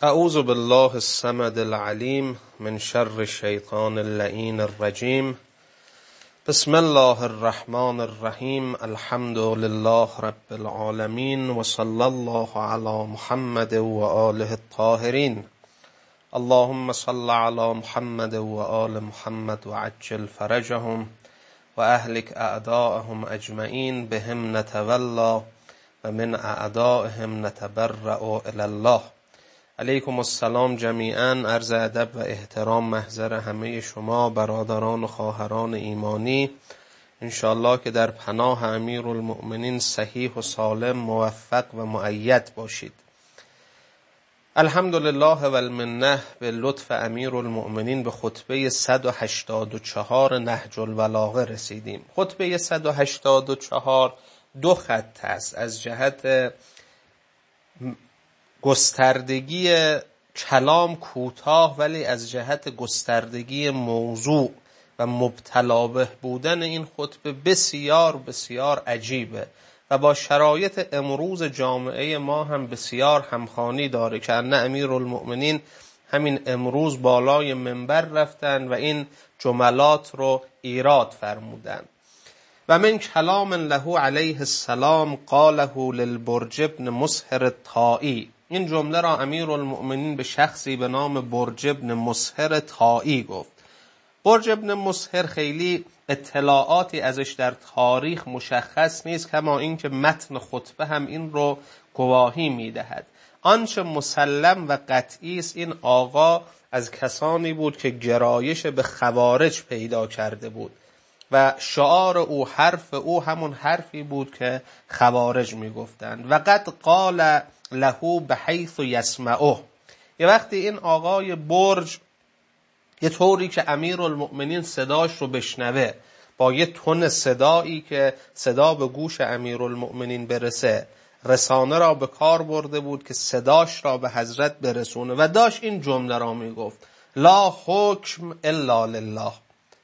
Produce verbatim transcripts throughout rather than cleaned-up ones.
اعوذ بالله الصمد العلیم من شر الشیطان اللعین الرجیم. بسم الله الرحمن الرحیم. الحمد لله رب العالمین و صلی الله علی محمد و آله الطاهرین. اللهم صل علی محمد و آل محمد و عجل فرجهم و اهلک اعداءهم اجمعین بهم نتولا و من اعدائهم نتبرأ الی الله. علیکم السلام جمیعا. عرض ادب و احترام محضر همه شما برادران و خواهران ایمانی، انشاءالله که در پناه امیرالمؤمنین صحیح و سالم، موفق و مؤید باشید. الحمدلله و المنه به لطف امیرالمؤمنین به خطبه صد و هشتاد و چهار نهج البلاغه رسیدیم. خطبه صد و هشتاد و چهار دو خط است از جهت گستردگی کلام کوتاه، ولی از جهت گستردگی موضوع و مبتلا به بودن این خطبه بسیار بسیار عجیبه و با شرایط امروز جامعه ما هم بسیار همخوانی داره که ان امیرالمؤمنین همین امروز بالای منبر رفتن و این جملات رو ایراد فرمودن. و من کلام له علیه السلام قاله للبرج ابن مسهر الطائی. این جمله را امیرالمؤمنین به شخصی به نام برج ابن مسهر طائی گفت. برج ابن مسهر خیلی اطلاعاتی ازش در تاریخ مشخص نیست، کما اینکه متن خطبه هم این رو گواهی میدهد. آنچه مسلم و قطعی است این آقا از کسانی بود که گرایش به خوارج پیدا کرده بود و شعار او، حرف او همون حرفی بود که خوارج میگفتند. و قد قال له بحیث یسمعه. یه وقتی این آقای برج یه طوری که امیرالمؤمنین صداش رو بشنوه، با یه تون صدایی که صدا به گوش امیرالمؤمنین برسه، رسانه را به کار برده بود که صداش را به حضرت برسونه و داشت این جمله را میگفت: لا حکم الا لله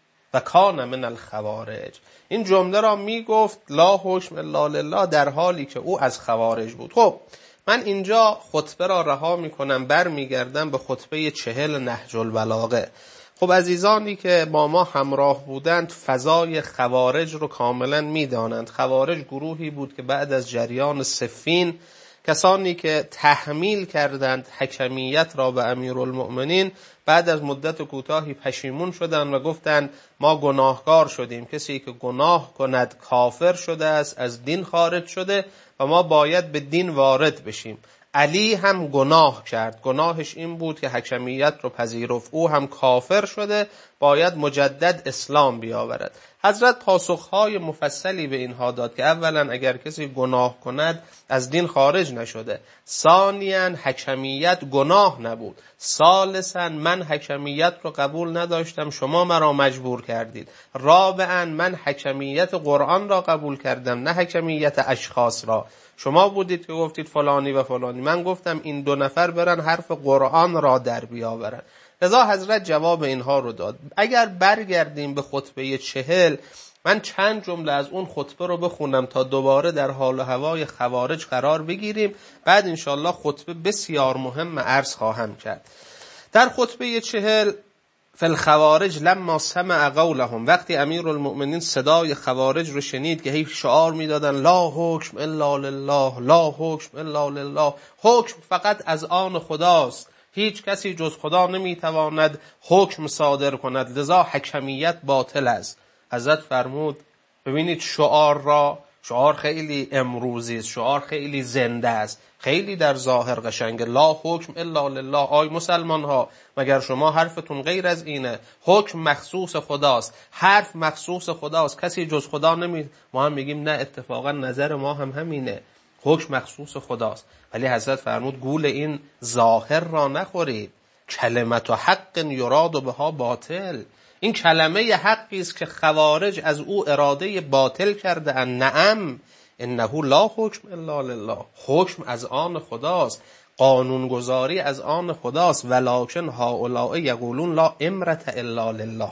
و کان من الخوارج. این جمله را میگفت لا حکم الا لله در حالی که او از خوارج بود. خب من اینجا خطبه را رها میکنم، بر میگردم به خطبه چهل نهج البلاغه. خب عزیزانی که با ما همراه بودند فضای خوارج رو کاملا میدانند. خوارج گروهی بود که بعد از جریان صفین، کسانی که تحمیل کردند حکمیت را به امیرالمؤمنین، بعد از مدت کوتاهی پشیمون شدند و گفتند ما گناهکار شدیم، کسی که گناه کند کافر شده است، از دین خارج شده و ما باید به دین وارد بشیم. علی هم گناه کرد، گناهش این بود که حکمیت رو پذیرفت، او هم کافر شده، باید مجدد اسلام بیاورد. حضرت پاسخهای مفصلی به اینها داد که اولا اگر کسی گناه کند از دین خارج نشده، ثانیاً حکمیت گناه نبود، ثالثاً من حکمیت رو قبول نداشتم، شما مرا مجبور کردید، رابعاً من حکمیت قرآن را قبول کردم نه حکمیت اشخاص را، شما بودید که گفتید فلانی و فلانی، من گفتم این دو نفر برن حرف قرآن را در بیاورن. لذا حضرت جواب اینها رو داد. اگر برگردیم به خطبه چهل، من چند جمله از اون خطبه رو بخونم تا دوباره در حال و هوای خوارج قرار بگیریم، بعد انشالله خطبه بسیار مهم عرض خواهم کرد. در خطبه چهل فی الخوارج لما سمع قولهم، وقتی امیرالمؤمنین صدای خوارج رو شنید که هی شعار میدادن لا حکم الا لله، لا حکم الا لله، حکم فقط از آن خداست، هیچ کسی جز خدا نمیتواند حکم صادر کند، لذا حکمیت باطل است. حضرت فرمود ببینید شعار را، شعار خیلی امروزی است، شعار خیلی زنده است، خیلی در ظاهر قشنگه، لا حکم الا لله. آی مسلمان ها، مگر شما حرفتون غیر از اینه؟ حکم مخصوص خداست، حرف مخصوص خداست، کسی جز خدا نمی. ما هم میگیم نه، اتفاقا نظر ما هم همینه، حکم مخصوص خداست. ولی حضرت فرمود گول این ظاهر را نخورید، کلمت و حق یراد بها باطل. این کلمه حقی است که خوارج از او اراده باطل کرده ان نعم انه لا حکم الا لله، حکم از آن خداست، قانونگذاری از آن خداست، ولکن هؤلاء یقولون لا امرة الا لله.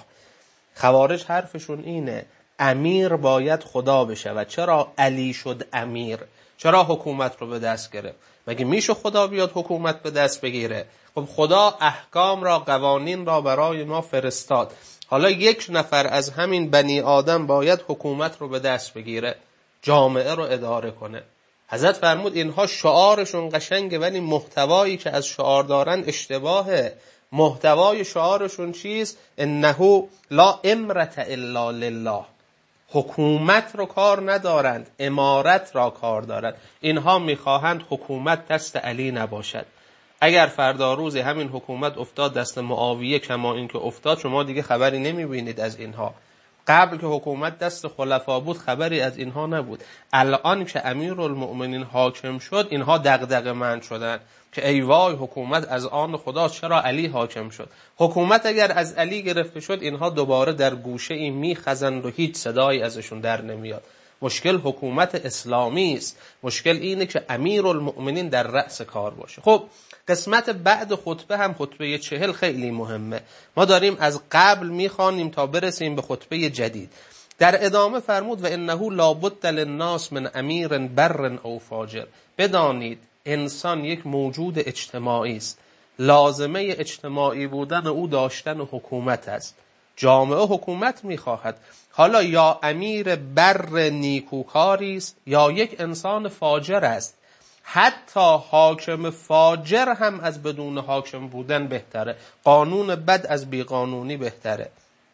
خوارج حرفشون اینه امیر باید خدا بشه. و چرا علی شد امیر؟ چرا حکومت رو به دست گرفت؟ مگه میشه خدا بیاد حکومت به دست بگیره؟ خب خدا احکام را، قوانین را برای ما فرستاد. حالا یک نفر از همین بنی آدم باید حکومت رو به دست بگیره، جامعه رو اداره کنه. حضرت فرمود اینها شعارشون قشنگه ولی محتوایی که از شعار دارن اشتباهه. محتوای شعارشون چیست؟ انه لا امرة الا لله. حکومت رو کار ندارند، امارت را کار دارند. اینها میخواهند حکومت دست علی نباشد. اگر فردا روز همین حکومت افتاد دست معاویه کما این که افتاد، شما دیگه خبری نمیبینید از اینها. قبل که حکومت دست خلفا بود خبری از اینها نبود. الان که امیرالمؤمنین حاکم شد اینها دغدغه مند شدن که ای وای حکومت از آن خدا، چرا علی حاکم شد؟ حکومت اگر از علی گرفته شد اینها دوباره در گوشه ای میخزند و هیچ صدایی ازشون در نمیاد. مشکل حکومت اسلامی است. مشکل اینه که امیرالمؤمنین در رأس کار باشه. خب قسمت بعد خطبه هم خطبه چهل خیلی مهمه. ما داریم از قبل میخوانیم تا برسیم به خطبه جدید. در ادامه فرمود و انه لابد للناس من امیر بر او فاجر. بدانید انسان یک موجود اجتماعی است. لازمه اجتماعی بودن او داشتن حکومت است. جامعه حکومت میخواهد. حالا یا امیر بر نیکوکاری است یا یک انسان فاجر است. حتی حاکم فاجر هم از بدون حاکم بودن بهتره. قانون بد از بیقانونی بهتره.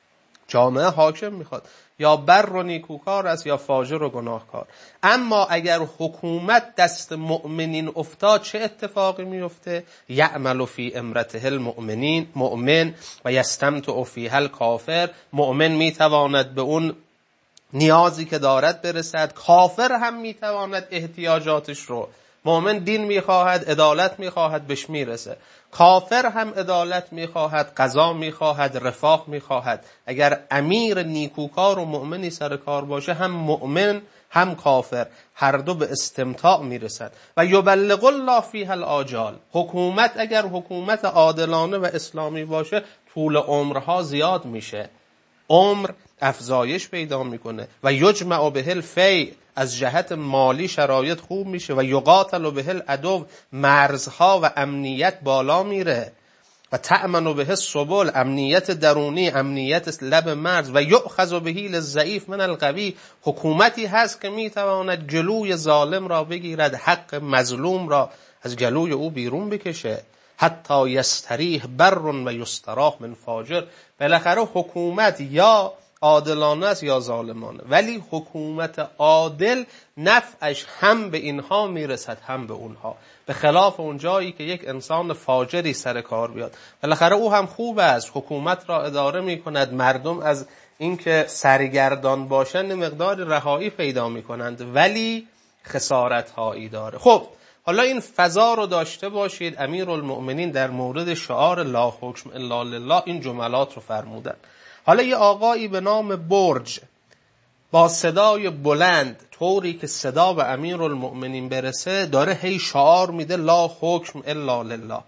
جامعه حاکم میخواد، یا بر و نیکوکار است یا فاجر و گناهکار. اما اگر حکومت دست مؤمنین افتاد چه اتفاقی میفته؟ یعمل فی امرته المؤمنین مؤمن و یستمتع فیها الکافر. مؤمن میتواند به اون نیازی که دارد برسد، کافر هم میتواند احتیاجاتش رو. مؤمن دین میخواهد، عدالت میخواهد، بهش میرسه. کافر هم عدالت میخواهد، قضا میخواهد، رفاه میخواهد. اگر امیر نیکوکار و مؤمنی سر کار باشه، هم مؤمن هم کافر هر دو به استمتاع میرسد. و یبلغ الله فیها الآجال. حکومت اگر حکومت عادلانه و اسلامی باشه طول عمرها زیاد میشه، عمر افزایش پیدا میکنه. و یجمع به الفیء، از جهت مالی شرایط خوب میشه. و یقاتل به العدو، مرزها و امنیت بالا میره. و تأمن به السبل، امنیت درونی، امنیت لب مرز. و یؤخذ به الضعیف من القوی، حکومتی هست که میتواند جلوی ظالم را بگیرد، حق مظلوم را از جلوی او بیرون بکشه. حتی یستریح بر و یستراح من فاجر. بالاخره حکومت یا عادلانه است یا ظالمانه، ولی حکومت عادل نفعش هم به اینها میرسد هم به اونها، به خلاف اون جایی که یک انسان فاجری سر کار بیاد. بالاخره او هم خوب است، حکومت را اداره میکند، مردم از اینکه سرگردان باشن مقدار رهایی پیدا میکنند، ولی خسارت هایی داره. خب حالا این فضا رو داشته باشید. امیرالمؤمنین در مورد شعار لا حکم الا لله این جملات رو فرمودن. حالا یه آقایی به نام برج با صدای بلند، طوری که صدا به امیرالمؤمنین برسه، داره هی شعار میده لا حکم الا لله.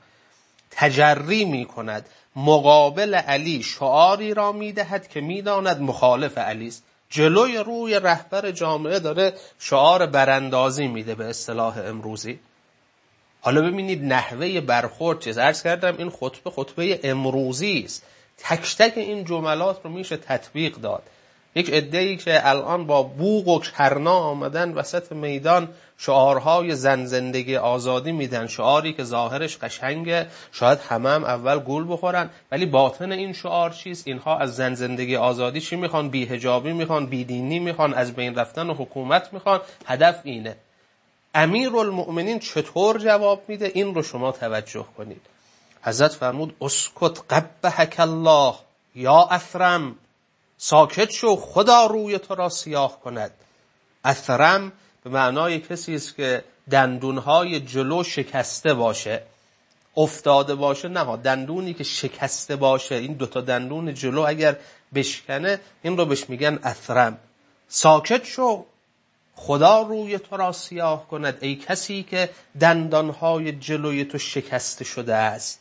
تجری میکند، مقابل علی شعاری را میدهد که میداند مخالف علی است. جلوی روی رهبر جامعه داره شعار براندازی میده به اصطلاح امروزی. حالا ببینید نحوه برخورد چیز. عرض کردم این خطبه خطبه امروزی است. تک تک این جملات رو میشه تطبیق داد. یک عده‌ای که الان با بوق و کرنا آمدن وسط میدان شعارهای زن زندگی آزادی میدن، شعاری که ظاهرش قشنگه، شاید همه هم اول گول بخورن، ولی باطن این شعار چیست؟ اینها از زن زندگی آزادی چی میخوان؟ بی حجابی میخوان، بی دینی میخوان، از بین رفتن حکومت میخوان. هدف اینه. امیرالمؤمنین چطور جواب میده؟ این رو شما توجه کنید. حضرت فرمود اسکت قبحک الله یا اثرم، ساکت شو خدا روی تو را سیاه کند. اثرم به معنای کسی است که دندونهای جلو شکسته باشه، افتاده باشه، نه، دندونی که شکسته باشه، این دوتا دندون جلو اگر بشکنه این رو بهش میگن اثرم. ساکت شو خدا روی تو را سیاه کند ای کسی که دندانهای جلوی تو شکسته شده است.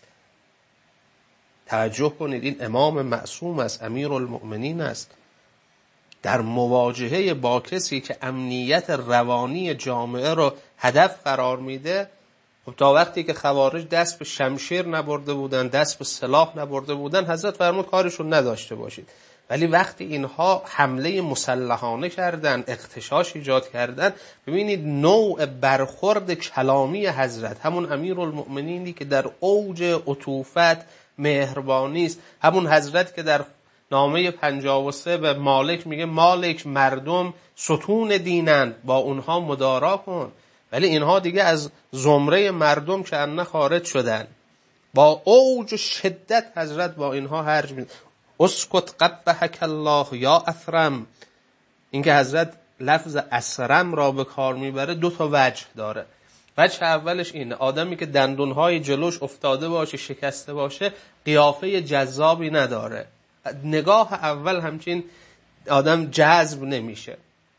توجه کنید این امام معصوم است، امیرالمؤمنین است. در مواجهه با کسی که امنیت روانی جامعه رو هدف قرار میده، خب تا وقتی که خوارج دست به شمشیر نبرده بودن، دست به سلاح نبرده بودن، حضرت فرمود کارشون نداشته باشید. ولی وقتی اینها حمله مسلحانه کردن، اغتشاش ایجاد کردن، ببینید نوع برخورد کلامی حضرت، همون امیرالمؤمنینی که در اوج عطوفت مهربانی است، همون حضرت که در نامه پنجاه و سه به مالک میگه مالک مردم ستون دینن، با اونها مدارا کن. ولی اینها دیگه از زمره مردم که انه خارج شدن. با اوج شدت حضرت با اینها هرج میده. اسکت قبحک الله یا اثرم. اینکه حضرت لفظ اثرم را به کار میبره دو تا وجه داره. وجه اولش اینه، آدمی که دندونهای جلوش افتاده باشه، شکسته باشه، قیافه جذابی نداره. نگاه اول همچین آدم جذب نمیشه.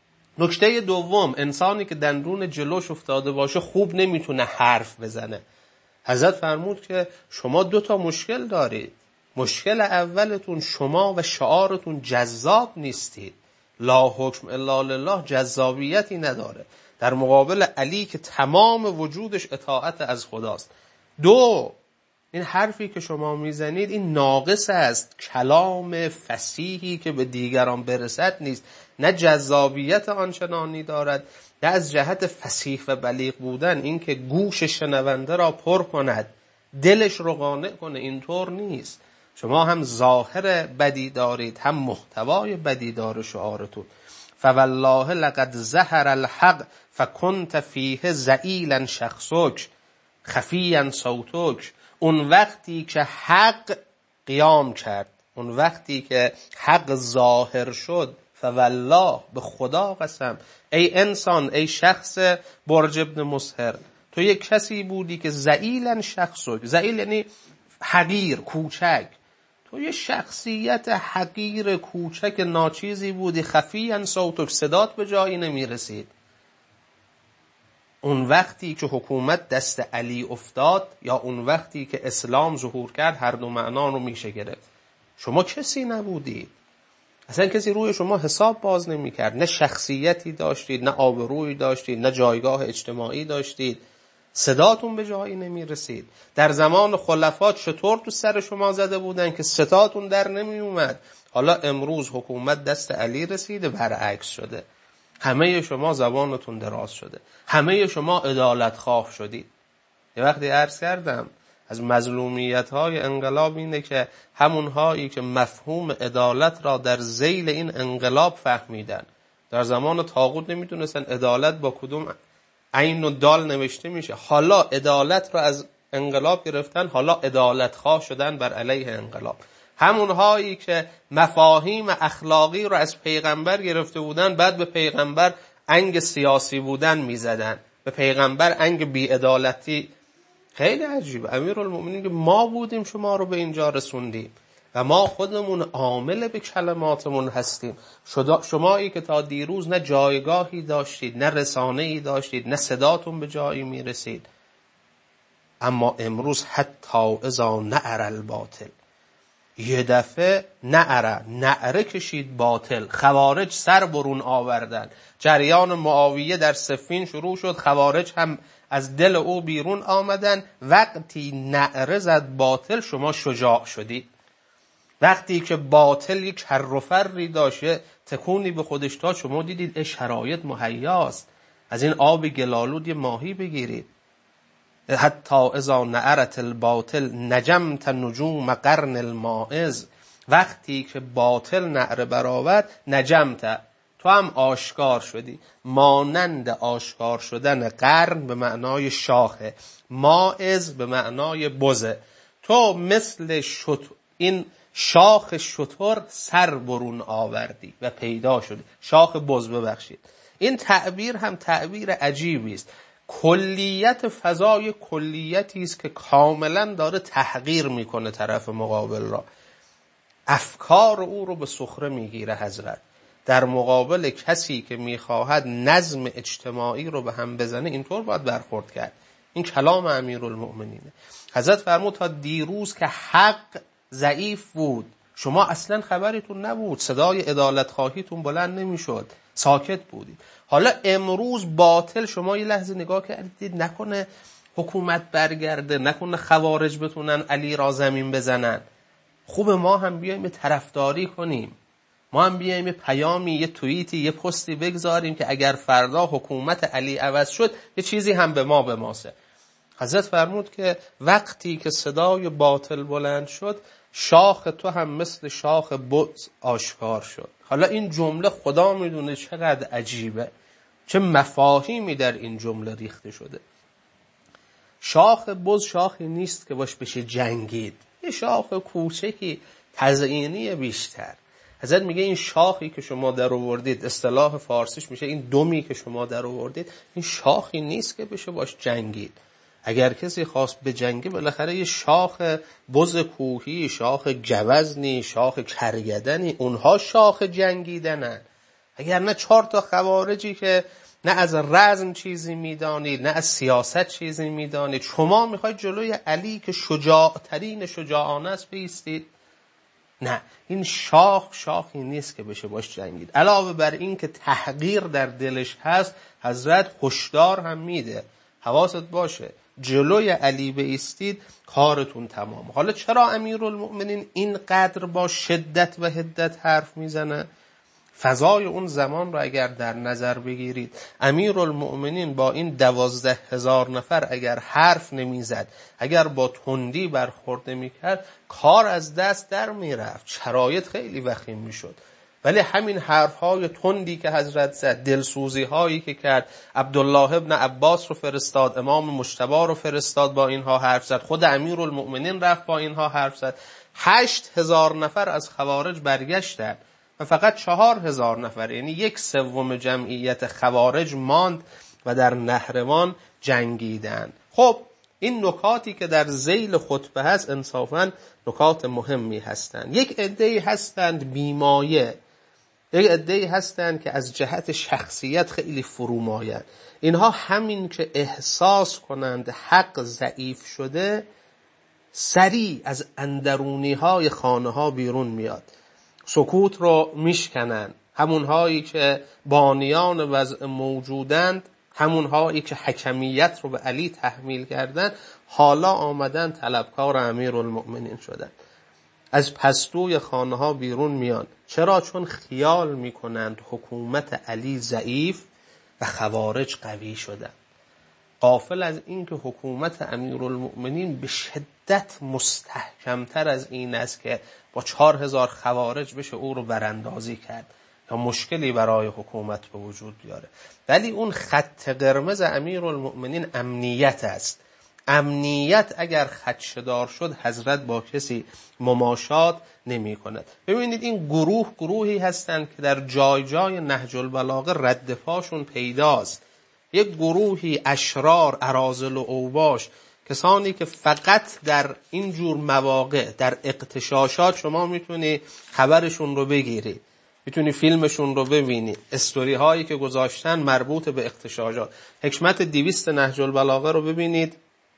نکته دوم، انسانی که دندون جلوش افتاده باشه خوب نمیتونه حرف بزنه. حضرت فرمود که شما دو تا مشکل دارید. مشکل اولتون شما و شعارتون جذاب نیستید. لا حکم الا لله جذابیتی نداره در مقابل علی که تمام وجودش اطاعت از خداست. دو، این حرفی که شما میزنید این ناقص است، کلام فصیحی که به دیگران برسد نیست، نه جذابیت آنچنانی دارد، نه از جهت فصیح و بلیغ بودن این که گوش شنونده را پر کند، دلش رو قانع کنه، اینطور نیست. شما هم ظاهر بدی دارید، هم محتوای بدی داره شعارتون. فوالله لقد ظهر الحق فکنت فیه ذلیلا شخصک خفیا صوتک. اون وقتی که حق قیام کرد، اون وقتی که حق ظاهر شد، فوالله به خدا قسم، ای انسان، ای شخص برج ابن مصهر، تو یک کسی بودی که ذلیلا شخصک، ذلیل یعنی حقیر، کوچک، تو یه شخصیت حقیر کوچک ناچیزی بودی، خفیاً صوتک، صدات به جایی نمی رسید. اون وقتی که حکومت دست علی افتاد یا اون وقتی که اسلام ظهور کرد، هر دو معنا رو میشه گرفت. شما کسی نبودید، اصلا کسی روی شما حساب باز نمی کرد، نه شخصیتی داشتید، نه آبرویی داشتید، نه جایگاه اجتماعی داشتید، صداتون به جایی نمی رسید. در زمان خلفات چطور تو سر شما زده بودن که صداتون در نمی اومد؟ حالا امروز حکومت دست علی رسیده، برعکس شده، همه شما زبانتون دراز شده، همه شما عدالت خواه شدید. یه وقتی عرض کردم از مظلومیت های انقلاب اینه که همونهایی که مفهوم عدالت را در ذیل این انقلاب فهمیدن، در زمان طاغوت نمیتونستن عدالت با کدوم عین و دال نوشته میشه، حالا عدالت را از انقلاب گرفتن، حالا عدالت خواه شدن بر علیه انقلاب. همونهایی که مفاهیم اخلاقی رو از پیغمبر گرفته بودن، بعد به پیغمبر انگ سیاسی بودن میزدن، به پیغمبر انگ بی‌عدالتی. خیلی عجیبه. امیرالمؤمنین که ما بودیم شما رو به اینجا رسوندیم و ما خودمون عامل به کلماتمون هستیم. شمایی که تا دیروز نه جایگاهی داشتید، نه رسانه‌ای داشتید، نه صداتون به جایی میرسید، اما امروز حتی اذا نعر الباطل، یه دفعه نعره نعره کشید باطل، خوارج سر برون آوردن. جریان معاویه در صفین شروع شد، خوارج هم از دل او بیرون آمدن. وقتی نعره زد باطل، شما شجاع شدید. وقتی که باطل یک کر و فری داشت، تکونی به خودش داد، شما دیدید شرایط مهیاست، از این آب گلالود یه ماهی بگیرید. حتی اذا نعرت الباطل نجمت نجوم قرن الماعز. وقتی که باطل نعره برآورد، نجمت، تو هم آشکار شدی، مانند آشکار شدن قرن به معنای شاخه، ماعز به معنای بزه. تو مثل شط... این شاخ شتر سر برون آوردی و پیدا شدی. شاخ بز، ببخشید. این تعبیر هم تعبیر عجیبی است. کلیت فضای کلیتی است که کاملا داره تحقیر میکنه طرف مقابل را. افکار او رو به سخره میگیره حضرت در مقابل کسی که میخواهد نظم اجتماعی رو به هم بزنه. اینطور باید برخورد کرد. این کلام امیرالمؤمنینه. حضرت فرمود تا دیروز که حق ضعیف بود، شما اصلا خبرتون نبود، صدای عدالت خواهیتون بلند نمیشد، ساکت بودید. حالا امروز باطل شما یه لحظه نگاه کردید نکنه حکومت برگرده، نکنه خوارج بتونن علی را زمین بزنن. خوب ما هم بیایم طرفداری کنیم، ما هم بیایم پیامی، یه توییتی، یه پستی بگذاریم که اگر فردا حکومت علی عوض شد یه چیزی هم به ما به ماسه. حضرت فرمود که وقتی که صدای باطل بلند شد شاخ تو هم مثل شاخ بز آشکار شد. حالا این جمله خدا میدونه چقدر عجیبه، چه مفاهیمی در این جمله ریخته شده. شاخ بز شاخی نیست که باش بشه جنگید، یه شاخ کوچکی تزئینی بیشتر. حضرت میگه این شاخی که شما در آوردید، اصطلاح فارسیش میشه این دمی که شما در آوردید، این شاخی نیست که بشه باش جنگید. اگر کسی خواست به جنگی بالاخره یه شاخ بز کوهی، شاخ گوزنی، شاخ کرگدنی، اونها شاخ جنگیدنن. اگر نه چهار تا خوارجی که نه از رزم چیزی میدانید نه از سیاست چیزی میدانید، شما میخواید جلوی علی که شجاع ترین شجاعانه است بایستید؟ نه، این شاخ شاخی نیست که بشه باش جنگید. علاوه بر این که تحقیر در دلش هست، حضرت هشدار هم میده حواست باشه جلوی علی بایستید کارتون تمام. حالا چرا امیرالمؤمنین اینقدر با شدت و حدت حرف میزنه؟ فضای اون زمان رو اگر در نظر بگیرید، امیرالمؤمنین با این دوازده هزار نفر اگر حرف نمیزد، اگر با تندی برخورد نمیکرد، کار از دست در میرفت، شرایط خیلی وخیم میشد. ولی همین حرفهای تندی که حضرت زد، دلسوزی هایی که کرد، عبدالله ابن عباس رو فرستاد، امام مجتبی رو فرستاد با اینها حرف زد، خود امیرالمؤمنین رفت با اینها حرف زد، هشت هزار نفر از خوارج برگشتند و فقط چهار هزار نفر، یعنی یک سوم جمعیت خوارج ماند و در نهروان جنگیدند. خب این نکاتی که در ذیل خطبه هست انصافاً نکات مهمی هستند. یک عده‌ای هستند بیمایه، یک عده‌ای هستند که از جهت شخصیت خیلی فرومایند. اینها همین که احساس کنند حق ضعیف شده، سریع از اندرونی های خانه ها بیرون میاد، سکوت رو میشکنن. همونهایی که بانیان وضع موجودند، همونهایی که حکمیت رو به علی تحمیل کردن، حالا آمدن طلبکار امیرالمؤمنین شدن، از پستوی خانه ها بیرون میان. چرا؟ چون خیال میکنند حکومت علی ضعیف و خوارج قوی شدن، غافل از این که حکومت امیرالمؤمنین به شدت مستحکمتر از این است که با چهار هزار خوارج بشه او رو براندازی کرد یا مشکلی برای حکومت به وجود بیاره. ولی اون خط قرمز امیرالمؤمنین امنیت است. امنیت اگر خدشه‌دار شد، حضرت با کسی مماشات نمی کند. ببینید این گروه گروهی هستند که در جای جای نهج البلاغه رد پاشون پیداست. یک گروهی اشرار، اراذل و اوباش، کسانی که فقط در این جور مواقع در اغتشاشات شما میتونی خبرشون رو بگیری، میتونی فیلمشون رو ببینی، استوری هایی که گذاشتن مربوط به اغتشاشات. حکمت دویست نهج البلاغه رو ببینید،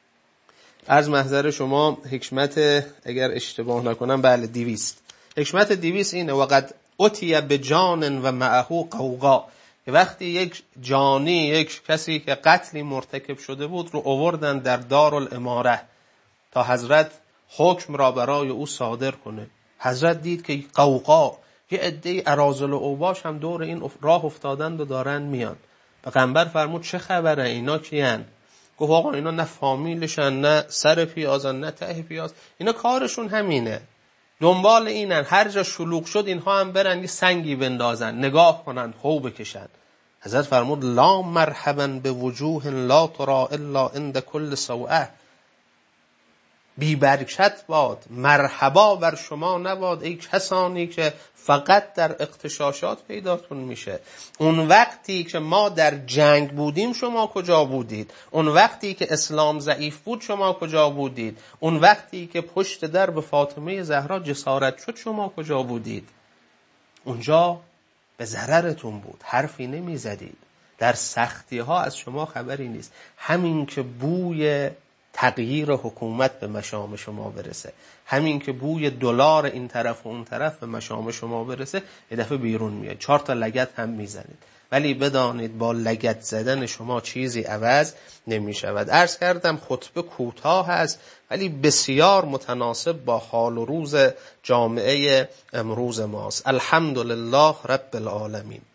از محضر شما حکمت، اگر اشتباه نکنم بله دویست، حکمت دویست اینه: وقد اتیه بجان و معه قوقا. وقتی یک جانی، یک کسی که قتلی مرتکب شده بود رو آوردن در دارالاماره تا حضرت حکم را برای او صادر کنه. حضرت دید که قوقا، یه عده اراذل و اوباش هم دور این راه افتادند و دارن میان. پیغمبر فرمود چه خبره، اینا کیان؟ گفت آقا اینا نه فامیلشن، نه سر پیازن، نه ته پیاز، اینا کارشون همینه، دنبال اینن هر جا شلوغ شد اینها هم برن یه سنگی بندازن، نگاه کنن، هو بکشن. حضرت فرمود لا مرحبا به وجوه لا ترا الا عند کل سوءه. بی برکت باد، مرحبا بر شما نباد ای کسانی که فقط در اغتشاشات پیداتون میشه. اون وقتی که ما در جنگ بودیم شما کجا بودید؟ اون وقتی که اسلام ضعیف بود شما کجا بودید؟ اون وقتی که پشت در به فاطمه زهرا جسارت شد شما کجا بودید؟ اونجا به ضررتون بود، حرفی نمیزدید، در سختی ها از شما خبری نیست. همین که بوی تغییر حکومت به مشام شما برسه، همین که بوی دلار این طرف و اون طرف به مشام شما برسه یه دفعه بیرون میاد، چهار تا لگد هم میزنید. ولی بدانید با لگد زدن شما چیزی عوض نمی شود. عرض کردم خطبه کوتاه است ولی بسیار متناسب با حال و روز جامعه امروز ماست. الحمدلله رب العالمین.